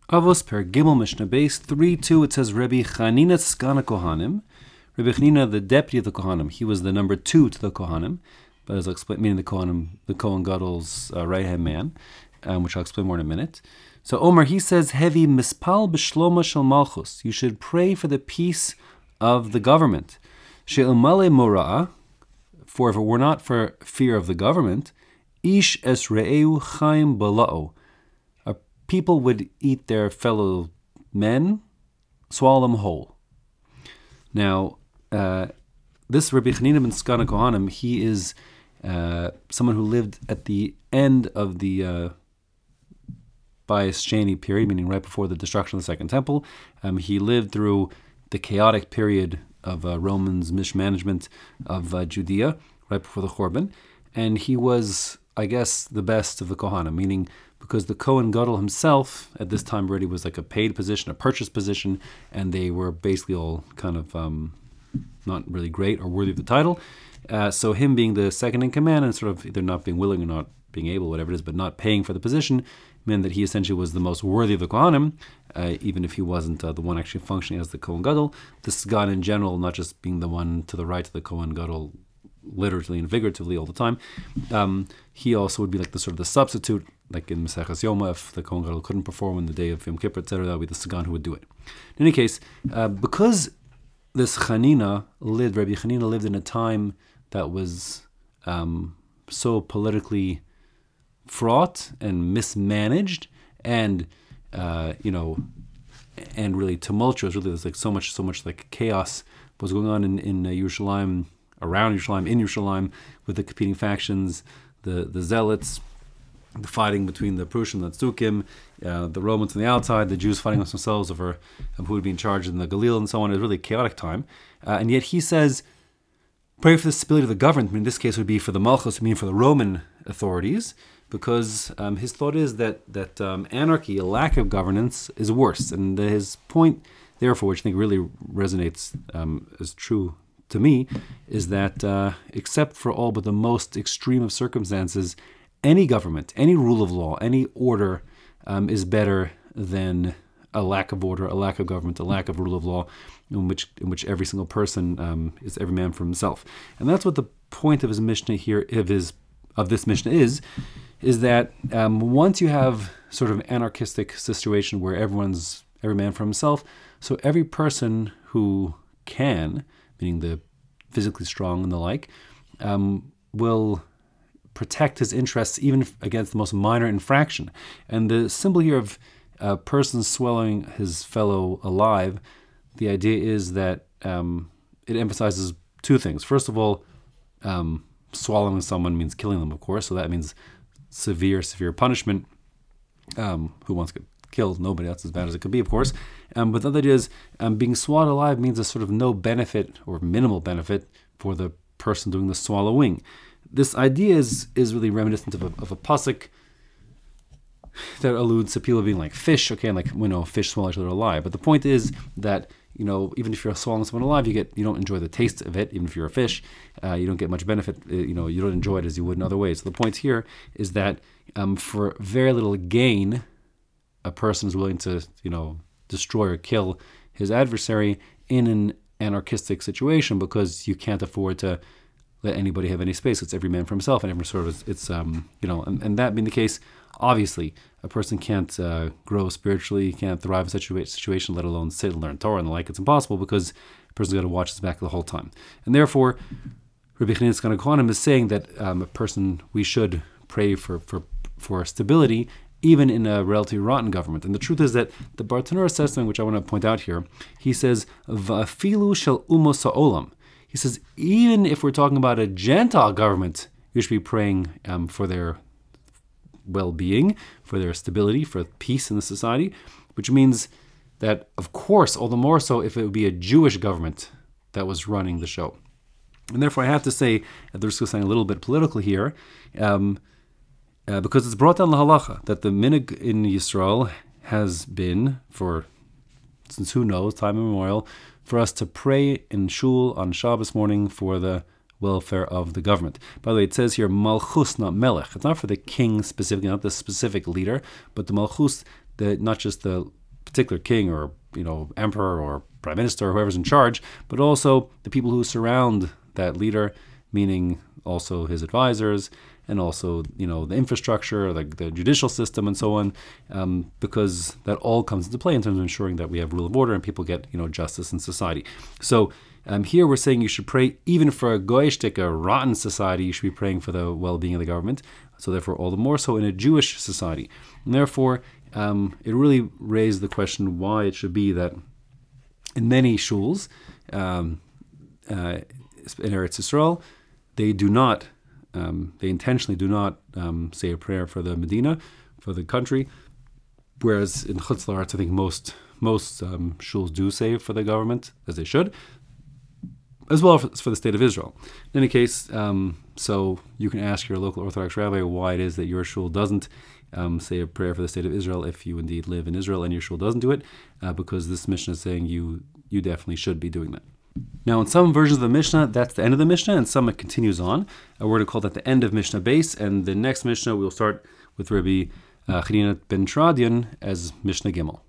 Avos per Gimel Mishnah Base 3:2. It says Rabbi Chanina Tzkana Kohanim. Rabbi Chanina, the deputy of the Kohanim, he was the number 2 to the Kohanim, but as I'll explain, meaning the Kohen Gadol's right hand man, which I'll explain more in a minute. So Omer, he says, Hevi mispal b'shloma shel malchus. You should pray for the peace of the government. She'ilmale mora'ah, for if it were not for fear of the government, ish es re'eu chaim bala'o. People would eat their fellow men, swallow them whole. Now, this Rabbi Chanina ben Tzkana Kohanim, he is someone who lived at the end of the Bayis Sheni period, meaning right before the destruction of the Second Temple. He lived through the chaotic period of Romans' mismanagement of Judea, right before the Churban. And he was, I guess, the best of the Kohanim, meaning because the Kohen Gadol himself at this time already was like a paid position, a purchased position, and they were basically all kind of not really great or worthy of the title. So him being the second in command and sort of either not being willing or not being able, whatever it is, but not paying for the position, meant that he essentially was the most worthy of the Kohanim, even if he wasn't the one actually functioning as the Kohen Gadol. The Sgan in general, not just being the one to the right of the Kohen Gadol, literally and figuratively all the time, he also would be like the sort of the substitute, like in Maseches Yoma, if the Kohen Gadol couldn't perform on the day of Yom Kippur, etc., that would be the Sagan who would do it. In any case, because this Rabbi Chanina lived in a time that was so politically fraught and mismanaged, and and really tumultuous. Really, there's like so much like chaos was going on in Yerushalayim, around Yerushalayim, in Yerushalayim, with the competing factions, the Zealots, the fighting between the Prushim and the Tzukim, the Romans on the outside, the Jews fighting amongst themselves over who would be in charge in the Galil and so on. It was really a chaotic time. And yet he says, pray for the stability of the government. I mean, in this case would be for the Malchus, I mean for the Roman authorities, because his thought is that anarchy, a lack of governance, is worse. And his point, therefore, which I think really resonates as true to me, is that except for all but the most extreme of circumstances, any government, any rule of law, any order is better than a lack of order, a lack of government, a lack of rule of law, in which every single person is every man for himself. And that's what the point of his Mishnah here, of this Mishnah is that once you have sort of an anarchistic situation where every man for himself, so every person who can, meaning the physically strong and the like, will protect his interests even against the most minor infraction. And the symbol here of a person swallowing his fellow alive, the idea is that it emphasizes two things. First of all, swallowing someone means killing them, of course, so that means severe punishment. Who wants to get killed? Nobody. That's as bad as it could be, of course. But the other idea is being swallowed alive means a sort of no benefit or minimal benefit for the person doing the swallowing. This idea is really reminiscent of a pasuk that alludes to people being like fish, okay, and like fish swallow each other alive. But the point is that even if you're swallowing someone alive, you don't enjoy the taste of it. Even if you're a fish, you don't get much benefit. You don't enjoy it as you would in other ways. So the point here is that for very little gain, a person is willing to destroy or kill his adversary in an anarchistic situation, because you can't afford to let anybody have any space. It's every man for himself, and every sort of and that being the case, obviously a person can't grow spiritually, can't thrive in such a situation, let alone sit and learn Torah and the like. It's impossible, because a person's got to watch his back the whole time. And therefore, Rabbi Chanina Tzkana Kohanim is saying that we should pray for stability, even in a relatively rotten government. And the truth is that the Bartanura says something which I want to point out here. He says, "Va'afilu shel umos ha'olam." He says, even if we're talking about a Gentile government, you should be praying for their well-being, for their stability, for peace in the society, which means that, of course, all the more so if it would be a Jewish government that was running the show. And therefore, I have to say, at the risk of saying a little bit political here, because it's brought down the halacha that the minig in Yisrael has been, since who knows, time immemorial, for us to pray in shul on Shabbos morning for the welfare of the government. By the way, it says here malchus, not melech. It's not for the king specifically, not the specific leader, but the malchus, not just the particular king or emperor or prime minister, whoever's in charge, but also the people who surround that leader, meaning also his advisors and also the infrastructure, like the judicial system and so on, because that all comes into play in terms of ensuring that we have rule of order and people get justice in society. So here we're saying you should pray even for a goyishtik, a rotten society. You should be praying for the well-being of the government. So therefore, all the more so in a Jewish society. And therefore, it really raised the question why it should be that in many shuls in Eretz Yisrael, they do not, they intentionally do not say a prayer for the Medina, for the country, whereas in Chutz La'aretz, I think most shuls do say for the government, as they should, as well as for the state of Israel. In any case, so you can ask your local Orthodox rabbi why it is that your shul doesn't say a prayer for the state of Israel if you indeed live in Israel and your shul doesn't do it, because this Mishnah is saying you definitely should be doing that. Now, in some versions of the Mishnah, that's the end of the Mishnah, and some it continues on. We're going to call that the end of Mishnah base, and the next Mishnah we'll start with Rabbi Chanina ben Teradion as Mishnah Gimel.